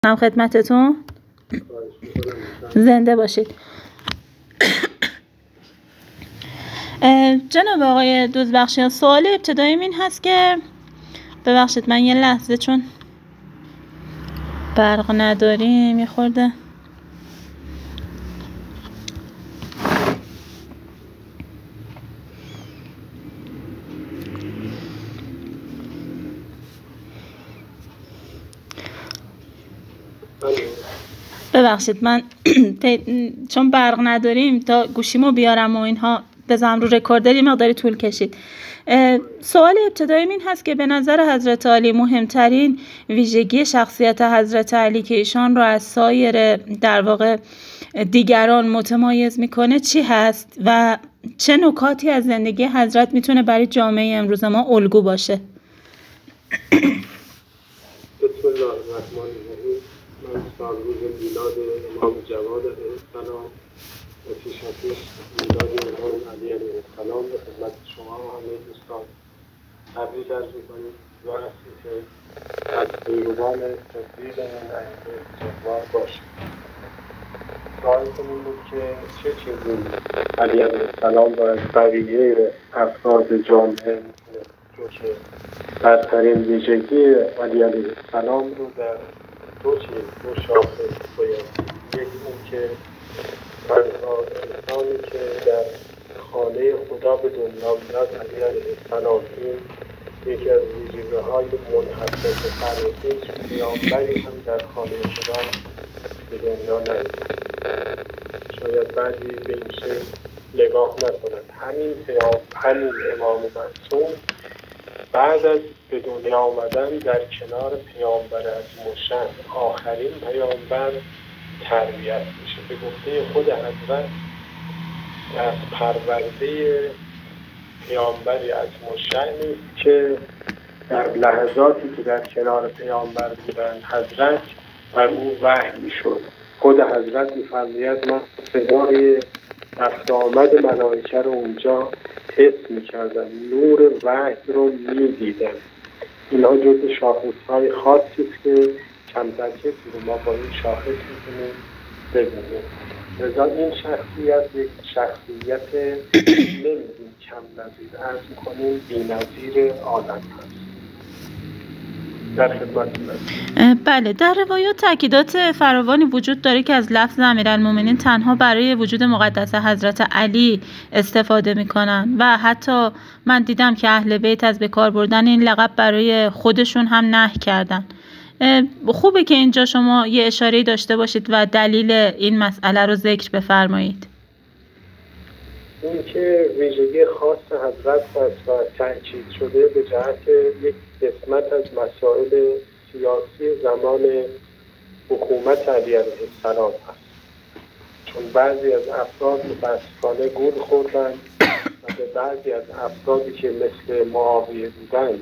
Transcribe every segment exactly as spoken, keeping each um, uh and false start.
هم خدمتتون. زنده باشید. جناب آقای دزبخشیان، سوال ابتداییم این هست که ببخشید من یه لحظه چون برق نداریم یه خورده ببخشید من چون برق نداریم تا گوشیمو بیارم و اینها بذارم رو رکوردر یه مقداری طول کشید. سوال ابتداییم این هست که به نظر حضرت علی مهمترین ویژگی شخصیت حضرت علی که ایشان رو از سایر در واقع دیگران متمایز میکنه چی هست و چه نکاتی از زندگی حضرت میتونه برای جامعه امروز ما الگو باشه؟ بسم الله الرحمن الرحیم. من سالروز میلاد امام جواد علیه السلام و پیش از پیش میلاد امام علی علیه السلام به خدمت شما و همه دوستان تبریک عرض می‌کنیم و هستی که از پیروان تطبیق این ائمه بزرگوار باشید. سوالتون این بود که چه چیزی علی علیه السلام را از بقیه افراد جامعه می‌تونه جوشه برترین ویژگی علی علیه السلام رو در دو چیز دو شاخص باید. یک اون که تنها انسانی که در خانه خدا به دنیا میاد علی علیه السلام، این یکی از ویژگی‌های منحصر به فرد. هیچ پیامبری هم در خانه خدا به دنیا نیامد. شاید بعضی به این شکل نگاه نکنند. همین پیام همین امام معصوم بعد از به دنیا آمدن در کنار پیامبر عظیم الشأن آخرین پیامبر تربیت میشه. به گفته خود حضرت از پرورده پیامبری عظیم الشأنی که در لحظاتی که در کنار پیامبر بودن حضرت بر او وحی میشد. خود حضرت میفرماید من صدای رفت آمد ملائکه رو اونجا حس میکردم، نور وحی رو میدیدم. اینها جزء شاخصهای خاصی است که کمتر کسی رو ما با این شاخص میتونیم ببینیم. لذا این شخصیت یک شخصیت نمیدیم کم نظیر، عرض میکنیم بی نظیر عالم هست. در خدمت بله، در روایات تاکیدات فراوانی وجود داره که از لفظ امیرالمومنین تنها برای وجود مقدس حضرت علی استفاده میکنن و حتی من دیدم که اهل بیت از به کار بردن این لقب برای خودشون هم نهی کردن. خوبه که اینجا شما یه اشاره‌ای داشته باشید و دلیل این مسئله رو ذکر بفرمایید. این که ویژگی خاص حضرت است و تأکید شده به جهت یک قسمت از مسائل سیاسی زمان حکومت علی علیه السلام است. چون بعضی از افراد متاسفانه گول خوردن و به بعضی از افرادی که مثل معاویه بودن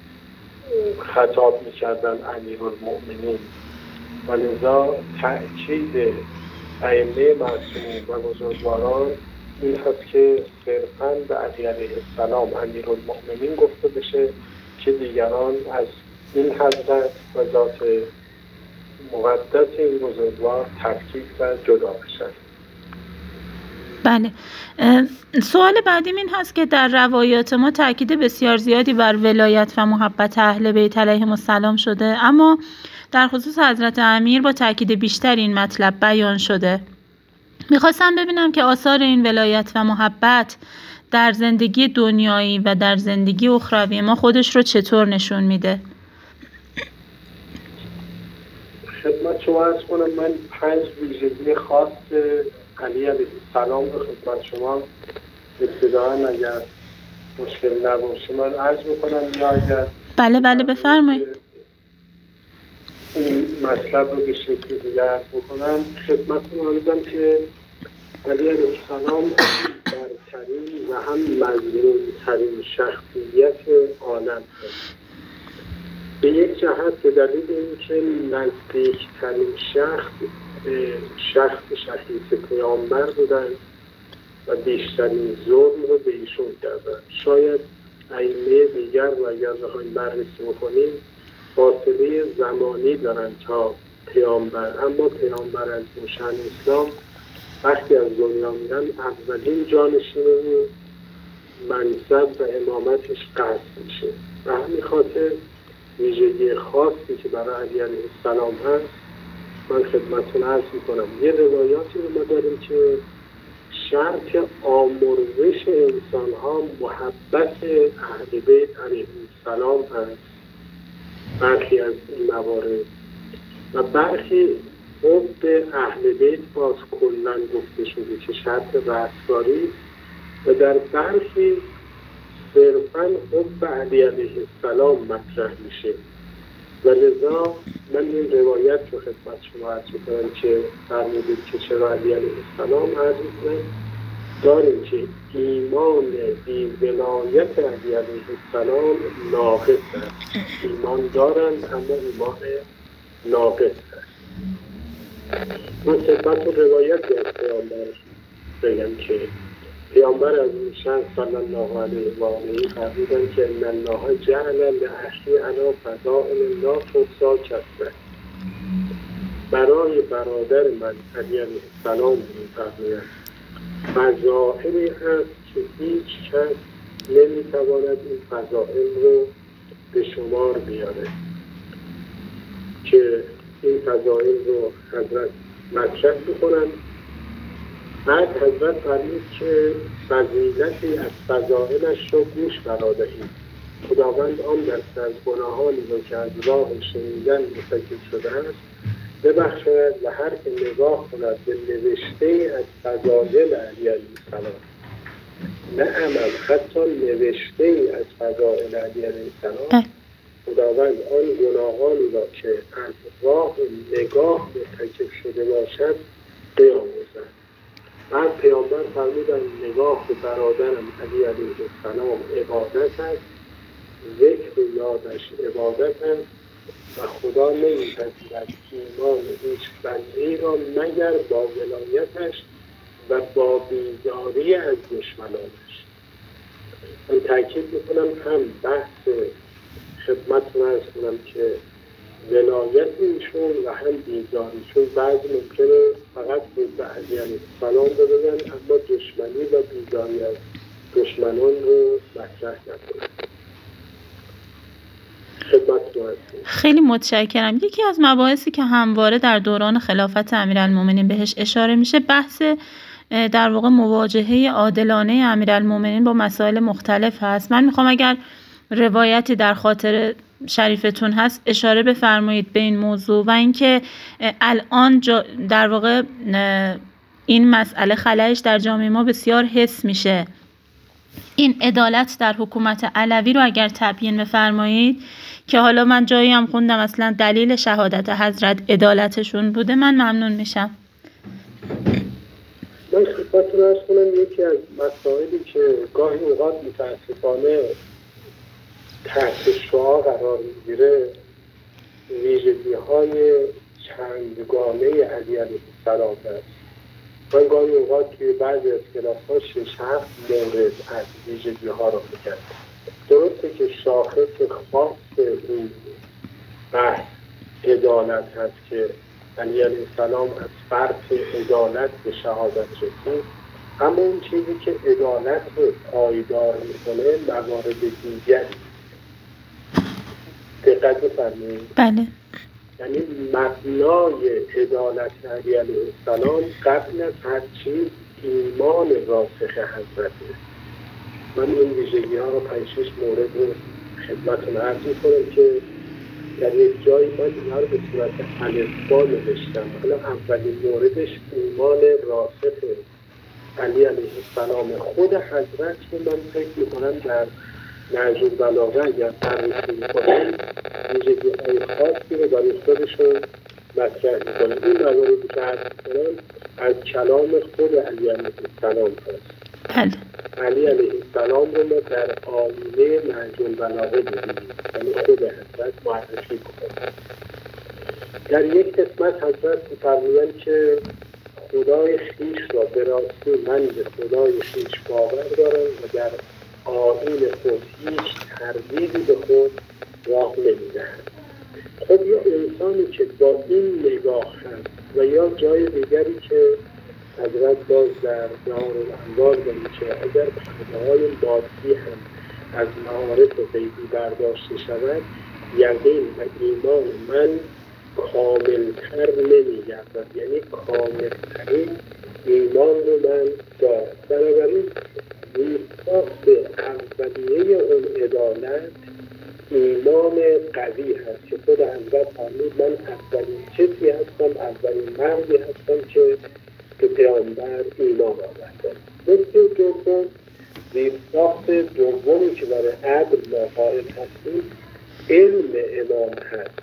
خطاب می‌کردن امیرالمؤمنین و لذا تأکید ائمه معصومین و بزرگواران این هست که صرفاً به علی علیه السلام امیرالمؤمنین گفته بشه که دیگران از این حضرت و ذات مقدس این بزرگوار تفکیک و جدا بشن. بله، سوال بعدیم این هست که در روایات ما تاکید بسیار زیادی بر ولایت و محبت اهل بیت علیهم السلام شده، اما در خصوص حضرت امیر با تاکید بیشتر این مطلب بیان شده. میخواستم ببینم که آثار این ولایت و محبت در زندگی دنیایی و در زندگی اخروی ما خودش رو چطور نشون میده؟ خدمت شما عرض کنم من پنج ویژگی خاص علی علیه السلام رو خدمت شما ابتداً اگر مشکل نباشه من عرض بکنم یا اگر بله بله بفرمایید. این مطلب رو به شکل دیگه عرض بکنم. خدمتتون آمدم که علی علیه السلام برترین و هم مظلوم‌ترین شخصیت عالم هست. به یک جهت به دلیل اینکه نزدیکترین شخص به شخص شخیص پیامبر بودن و بیشترین ظلم رو به ایشون کردن. شاید ائمه دیگر و اگر بخوایم بررسی بکنیم فاصله زمانی دارن تا پیامبر. اما پیامبر از روشن اسلام وقتی از دنیا میرن اولین جانشین منصب و امامتش قصد میشه. و همین خاطر ویژگی خاصی که برای علی علیه السلام هست من خدمتتون عرض میکنم. یه روایاتی رو ما داریم که شرط آمرزش انسان ها محبت اهل بیت علیه السلام هست، برخی از این موارد، و برخی حب اهل بیت باز کلن گفته شده که شرط رستگاری، و در برخی صرفا حب علی علیه السلام مطرح میشه. و لذا من این روایت رو خدمت شما عرض میکنم که فرمودید که چرا علی علیه السلام عرض میکنم داریم که ایمان بی ولایت علی علیه السلام ناقص است. ایمان دارند اما ایمان ناقص است. من خدمت و روایت از پیامبر بگم که پیامبر از روشن صلی الله علیه و آله فرمودند که ان الله جعل لاخی علی فضائل لا تحصی کثرة. برای برادر من علی علیه السلام می‌فرمایند فضائلی هست که هیچ کس نمیتواند این فضائل رو به شمار بیاره، که این فضائل رو حضرت مطرح میکنن. بعد حضرت فرمود که فضیلتی از فضائلش رو گوش فرادهید. خداوند آن دست از گناهانی رو که از راه شنیدن مرتکب شده است ببخشد و هر که نگاه کند به نوشته از فضائل علی علیه السلام، نه عمل، حتی نوشته از فضائل علی علیه السلام، خداوند آن گناهانی را که از راه نگاه مرتکب شده باشد بیاموزد. بعد پیامبر فرمودند نگاه به برادرم علی علیه السلام عبادت است، ذکر و یادش عبادت است و خدا نمی‌پذیرد ایمان هیچ بنده‌ای را مگر با ولایتش و با بیزاری از دشمنانش. من تاکید میکنم هم بحث خدمتتون عرض کنم که ولایت ایشون و هم بیزاریشون بعضی ممکنه فقط به علی علیه السلام رو بگن اما دشمنی و بیزاری از دشمنان رو مطرح نکنن. خیلی متشکرم. یکی از مباحثی که همواره در دوران خلافت امیرالمومنین بهش اشاره میشه بحث در واقع مواجهه عادلانه امیرالمومنین با مسائل مختلف هست. من میخوام اگر روایتی در خاطر شریفتون هست اشاره بفرمایید به این موضوع و اینکه الان در واقع این مسئله خلأش در جامعه ما بسیار حس میشه. این عدالت در حکومت علوی رو اگر تبیین بفرمایید که حالا من جایی هم خوندم اصلا دلیل شهادت حضرت عدالتشون بوده، من ممنون میشم. من خدمتتون عرض کنم یکی از مسائلی که گاهی اوقات متاسفانه تحت شعاع قرار میگیره ویژگی‌های چندگانه علی علیه السلام است. من گاهی اوقات توی بعضی از کلاس‌ها شش هفت مورد از ویژگی‌ها رو میگم. درسته که شاخص خاص این بحث عدالت هست که علی علیه السلام از فرط عدالت به شهادت رسید، اما اون چیزی که عدالت رو پایدار میکنه موارد دیگری. دقت بفرمایید. بله. یعنی مبنای عدالت علی علیه السلام قبل از هر چیز ایمان راسخ حضرته. من این ویژگی ها رو پنج شش مورد رو خدمتتون عرض می‌کنم که در یک جایی من اینا رو به صورت الفبا نوشتم. حالا اولین موردش ایمان راسخ علی علیه السلام. خود حضرت رو من فکر می‌کنم در نهج البلاغه اگر بررسی می‌کنم ویژگی‌های خاصی رو برای خودشون مطرح می‌کنم. این مواردی که عرض می‌کنم از کلام خود علی علیه السلام هست. علی علیه السلام رو ما در آیینه نهج البلاغه دیدیم، یعنی خود حضرت معرفی می‌کنه. در یک قسمت حضرت می‌فرمایند که خدای خویش را به راستی من به خدای خویش باور دارم و در آیین خود هیچ تردیدی به خود راه نمی‌دهم. خب یا انسانی که با این نگاه هست و یا جای دیگری که حضرت باز در جهان الانوار داریم که اگر پرده‌های مادی هم از معارف غیبی برداشته شود، یقین و ایمان من کاملتر نمی‌گردد، یعنی کاملترین ایمان رو من دارم. بنابراین زیرساخت اولیه اون عدالت ایمان قوی هست که خود حضرت فرمود من اولین کسی هستم، اولین مردی هستم که به پیامبر ایمان آورده. نکته دوم، زیرساخت دومی که برای عدل ما قائل هستیم علم امام هست.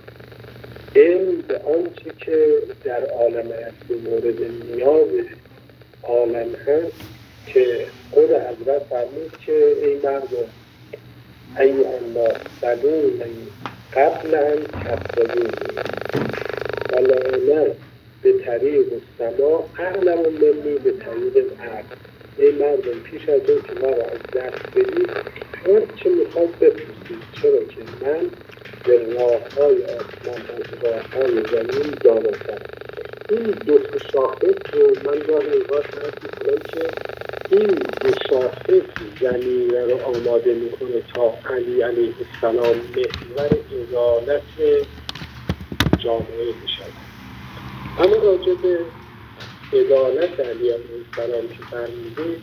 علم به آنچه که در عالم هستی مورد نیاز عالم هست که خود حضرت فرمود که ای مردم ایها الناس سلونی قبل ان تسألونی ولعنه به طریق السما اعلم منی به طریق الارض. ای مردم پیش از اون که ما را از دست بدید هر چه میخواد بپرسید، چرا که من به راه‌های آسمان از راه‌های زمین داناترم. این دو شاخص رو من گاهی اوقات حرف می‌کنم که این دو شاخص زمینه رو آماده میکنه تا علی علیه السلام محور عدالت جامعه بشود. اما راجع به عدالت علی علیه السلام که فرمودید،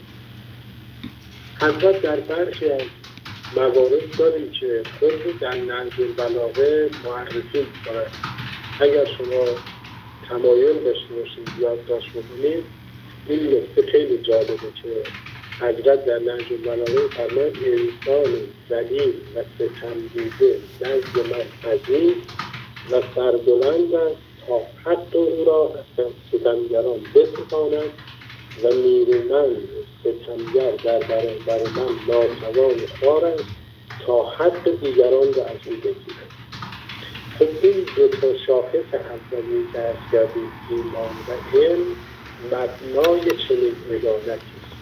حضرت در برخی از موارد داریم که خود در نهج البلاغه معرفی می‌کنند. اگر شما تمایل داشته باشید یادداشت بکنید، این نکته خیلی جالبه که حضرت در نهج البلاغه فرمود انسان ذلیل و ستمدیده نزد من عزیز و سربلند است تا حق او را از ستمگران بستاند و نیرومند ستمگر در برابر من ناتوان خوار است تا حق دیگران را از او بگیرد. خب این دو تا شاخص اولی که از کردیم ایمان و علم مبنای چنین عدالتی است.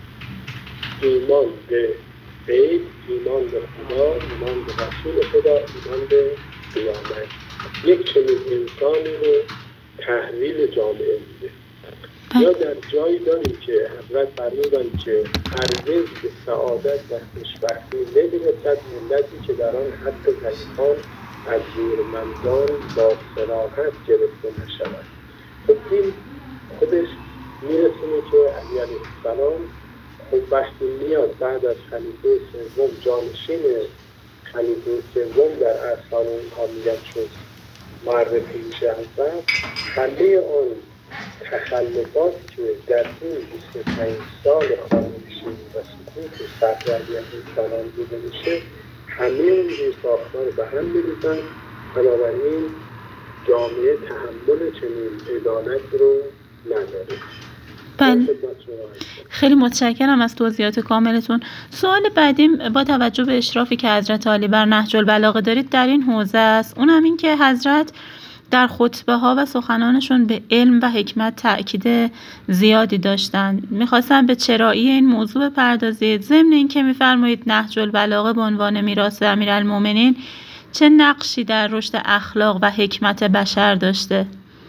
ایمان به غیب، ایمان به خدا، ایمان به رسول خدا، ایمان به قیامت یک چنین انسانی رو تحویل جامعه میده. یا در جایی داریم که حضرت فرمودند که هرگز به سعادت و خوشبختی نمیرسد ملتی که در آن حق ضعیفان از زورمندان با صراحت گرفته نشود. خب این خودش میرسونه که علی علیه السلام خب وقتی میاد بعد از خلیفه سوم جانشین خلیفه سوم در اصحاب اونها میگن شد معرفی میشه حضرت، خلیه آن تخلفات که در این بیست و پنج سال خاموشی و سکوت صدر علی علیه السلام دیده میشه، همه این ساختار به هم میریزن. بنابراین جامعه تحمل چنین عدالت رو نداره. بله، خیلی متشکرم از توضیحات کاملتون. سوال بعدیم با توجه به اشرافی که حضرت عالی بر نهج البلاغه دارید در این حوزه است، اون هم این که حضرت در خطبه ها و سخنانشون به علم و حکمت تأکید زیادی داشتن. میخواستم به چرایی این موضوع بپردازید، ضمن این که میفرمایید نهج البلاغه به عنوان میراث امیرالمومنین چه نقشی در رشد اخلاق و حکمت بشر داشته؟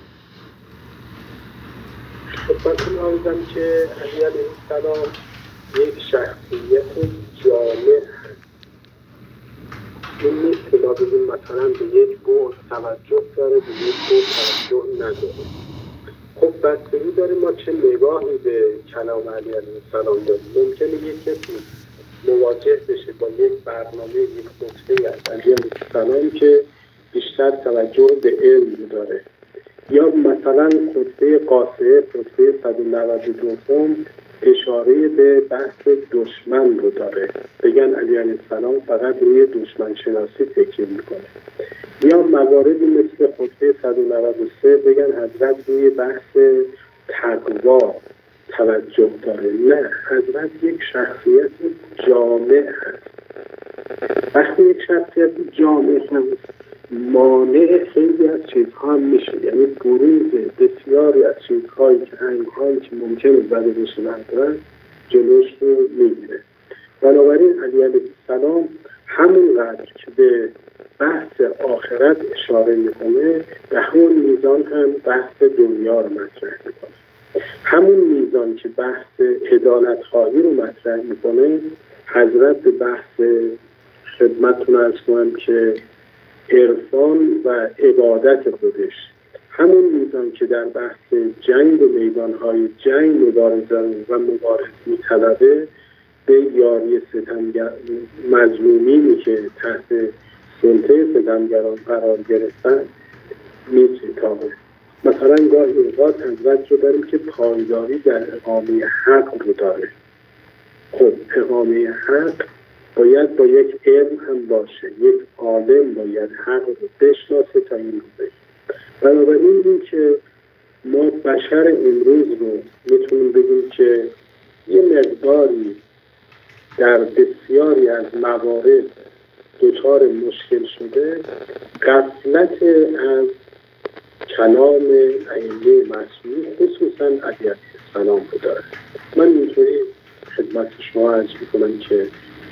خدمتتون عرضم که علی علیه السلام یک شخصیت جامع هست. این نیست که ما بگیم مثلا به یک بعد توجه داره، به یک بعد توجه نداره. خب بستگی داره ما چه نگاهی به کلام علی علیه السلام داریم. ممکنه یک کسی مواجه بشه با یک برنامه، یک خطبه از علی علیه السلام که بیشتر توجه به علم داره، یا مثلا خطبه قاصره، خطبه صد و نود و دو اشاره به بحث دشمن رو داره، بگن علی علیه السلام فقط روی دشمن شناسی تکیه میکنه. یا مواردی مثل خطبه صد و نود و سه بگن حضرت روی بحث تقوا توجه داره. نه، حضرت یک شخصیت جامع هست. وقتی یک شخصیت جامع هست مانع خیلی از چیزها هم میشه، یعنی بروز بسیاری از چیزهایی که انگهایی که ممکنه بده بشه ندارن جلوش رو میگیره. بنابراین علی علیه السلام همونقدر که به بحث آخرت اشاره میکنه، به همون میزان هم بحث دنیا رو مطرح میکنه. همون میزان که بحث عدالت خواهی رو مطرح میکنه، حضرت به بحث خدمتتون عرض کنم که عرفان و عبادت خودش همون میزان که در بحث جنگ و میدانهای جنگ مبارزه و مبارز میطلبه، به یاری ستمگر مظلومینی که تحت سلطه ستمگران قرار گرفتن میستابه. مثلا گاهی اوقات حضرت رو داریم که پایداری در اقامه حق رو داره. خب اقامه حق باید با یک علم هم باشه، یک عالم باید حق رو بشناسه تا این رو بگه. بنابراین این که ما بشر امروز رو میتونیم بگیم که یه مقداری در بسیاری از موارد دچار مشکل شده، غفلت از کلام ائمه معصومین خصوصا علیه السلام رو داره. من اینطوری خدمت شما عرض میکنم که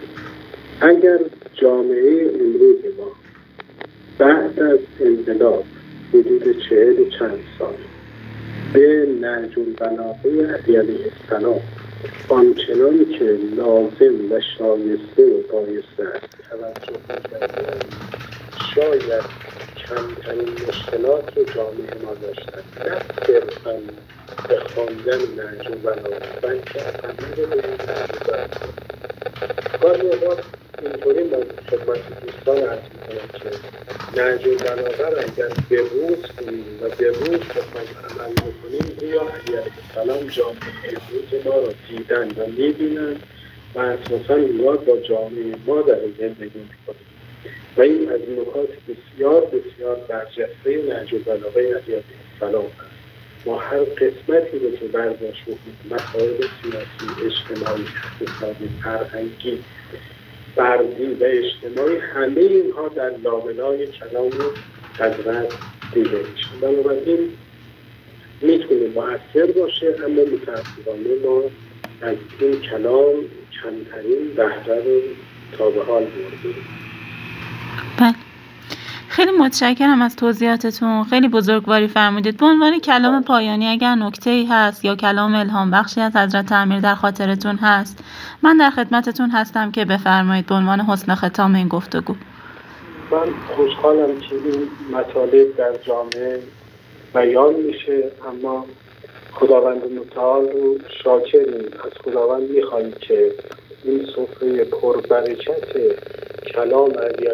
اگر جامعه امروز ما بعد از انقلاب حدود چهل و چند سال به نهج البلاغه علی علیه السلام آنچنانی که لازم و شایسته و بایسته است توجه می‌کردند، شاید کمترین مشکلات رو جامعه ما داشتن، نه صرفاً به خواندن نهج البلاغه بلکه عمل به نهج البلاغه. گاهی اوقات اینطوری من خدمت دوستان عرض می‌کنم که نهج البلاغه را اگر به روز کنیم و به روز بخوایم عمل بکنیم، گویا علیه السلام جامعه امروز ما را دیدن و می‌بینن و اساساً اونا با جامعه ما در زندگی می‌کنیم و این از نکات بسیار بسیار برجسته نهج البلاغه علیه السلام است. ما هر قسمتی رو که برداشت بکنیم، مسائل سیاسی، اجتماعی، اقتصادی، فرهنگی، فردی و اجتماعی، همه اینها در لابلای کلام حضرت دیده میشه. بنابراین میتونه مؤثر باشه، اما متأسفانه ما از این کلام کمترین بهره رو تا به حال بردیم. بله، خیلی متشکرم از توضیحاتتون، خیلی بزرگواری فرمودید. به عنوان کلام پایانی اگر نکته‌ای هست یا کلام الهام بخشی از حضرت امیر در خاطرتون هست، من در خدمتتون هستم که بفرمایید به عنوان حسن ختام این گفتگو. من خوشحالم که این مطالب در جامعه بیان میشه، اما خداوند متعال رو شاکریم. از خداوند میخواهیم که این سفره پربرکت کلام علیه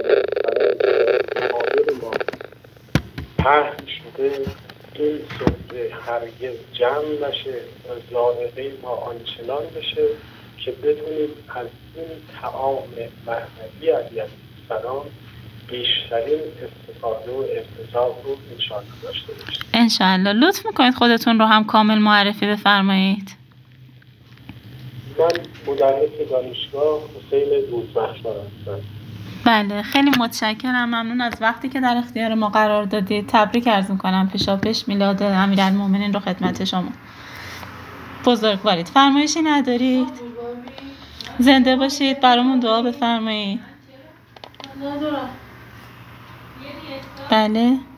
السلام ما پهن شده، این سفره هرگز جمع نشه و ذائقه ما آنچنان بشه که بتونیم از این طعام معنوی علیه السلام بیشترین استفاده و ارتزاق رو انشاءالله داشته باشیم. انشاءالله. لطف میکنید خودتون رو هم کامل معرفی بفرمایید. من مدرس دانشگاه حسین روزبخشوار هستم. بله، خیلی متشکرم، ممنون از وقتی که در اختیار ما قرار دادید. تبریک عرض میکنم پیشاپیش میلاد امیرالمومنین رو خدمت شما. بزرگوارید. فرمایشی ندارید؟ زنده باشید، برامون دعا بفرمایید. بله.